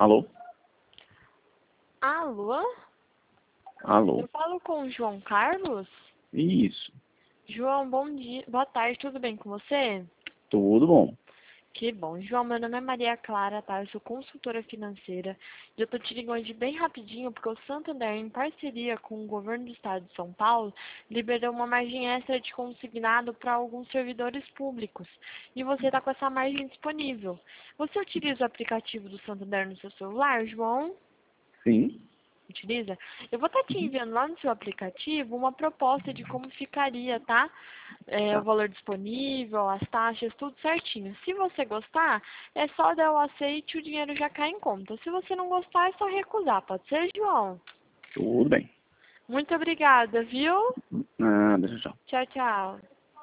Alô? Alô? Alô? Eu falo com o João Carlos? Isso. João, bom dia. Boa tarde, tudo bem com você? Tudo bom. Que bom. João, meu nome é Maria Clara, tá? Eu sou consultora financeira. E eu tô te ligando hoje bem rapidinho, porque o Santander, em parceria com o governo do estado de São Paulo, liberou uma margem extra de consignado para alguns servidores públicos. E você tá com essa margem disponível. Você utiliza o aplicativo do Santander no seu celular, João? Sim. Utiliza? Eu vou estar te enviando lá no seu aplicativo uma proposta de como ficaria, tá? O Tá. valor disponível, as taxas, tudo certinho. Se você gostar, é só dar o aceite e o dinheiro já cai em conta. Se você não gostar, é só recusar. Pode ser, João? Tudo bem. Muito obrigada, viu? Nada, tchau. Tchau, tchau.